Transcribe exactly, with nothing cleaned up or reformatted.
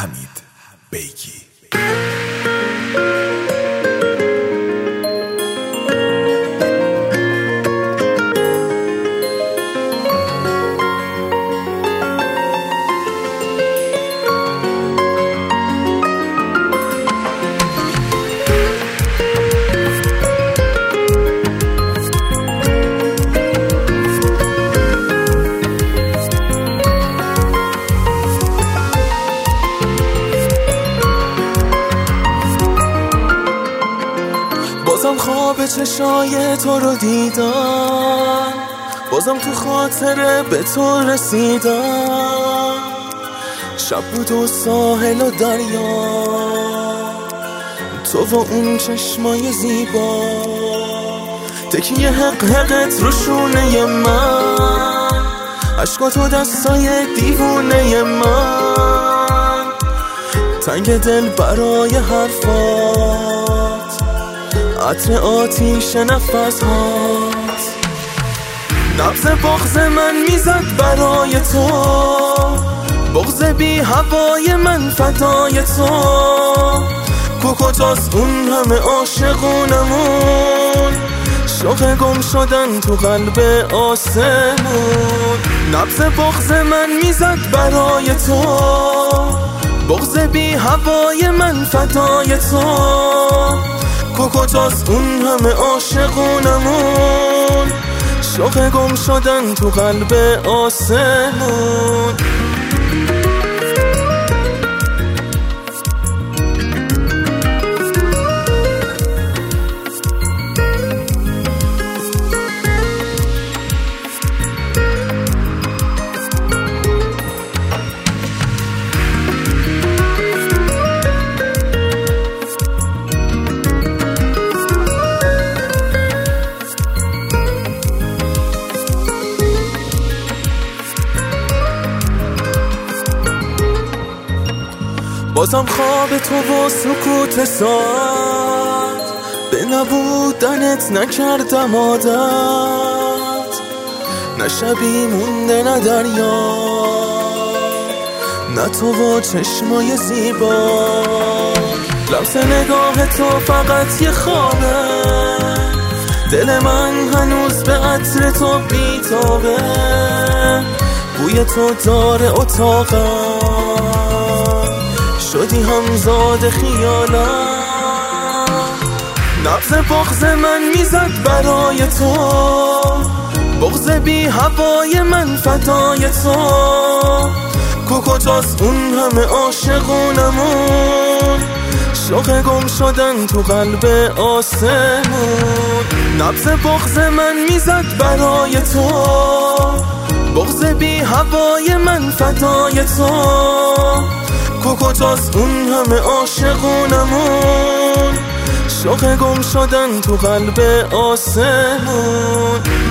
حمید بیکی. بازم خواب چشای تو رو دیدم، بازم تو خاطره به تو رسیدم. شب بود و ساحل و دریا، تو و اون چشمای زیبا، تکیه حق حقت رو شونه من، عشقات و دستای دیوونه من، تنگ دل برای حرفات، عطر آتیش نفس هات. نبض بغض من میزد برای تو، بغض بی هوای من فدای تو. کوکوتاست اون همه عاشقونمون، شوق گم شدن تو قلب آسمون. نبض بغض من میزد برای تو، بغض بی هوای من فدای تو. کوکوتاست اون همه عاشقونمون، شوق گم شدن تو قلب آسمون. بازم خواب تو و سکوت ساعت، به نبودنت نکردم عادت. نه شبی مونده نه دریا، نه تو و چشمای زیبا. لمس نگاه تو فقط یه خوابه، دل من هنوز به عطر تو بیتابه. بوی تو داره اتاقم، شدی همزاد خیالم. نبض بغض من میزد برای تو، بغض بی هوای من فدای تو. کوکوتاست اون همه عاشقونمون، شوق گم شدن تو قلب آسمون. نبض بغض من میزد برای تو، بغض بی هوای من فدای تو. کوکوتاست اون همه عاشقونمون، شوق گم شدن تو قلب آسمون.